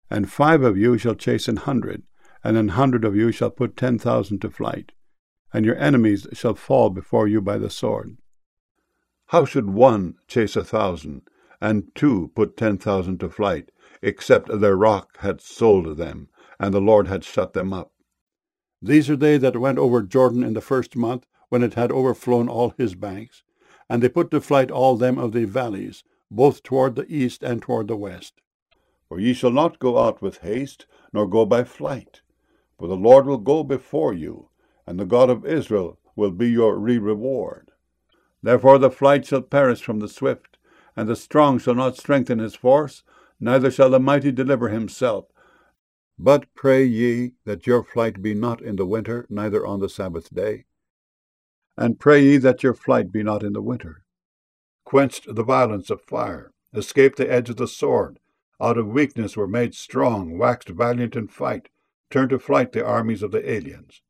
And 5 of you shall chase 100, and 100 of you shall put 10,000 to flight, and your enemies shall fall before you by the sword. How should 1 chase 1,000, and 2 put 10,000 to flight, except their rock had sold them, and the Lord had shut them up? These are they that went over Jordan in the 1st month, when it had overflown all his banks. And they put to flight all them of the valleys, both toward the east and toward the west. For ye shall not go out with haste, nor go by flight. For the Lord will go before you, and the God of Israel will be your reward. Therefore the flight shall perish from the swift, and the strong shall not strengthen his force, neither shall the mighty deliver himself. But pray ye that your flight be not in the winter, neither on the Sabbath day. And pray ye that your flight be not in the winter. Quenched the violence of fire, escaped the edge of the sword, out of weakness were made strong, waxed valiant in fight, turned to flight the armies of the aliens.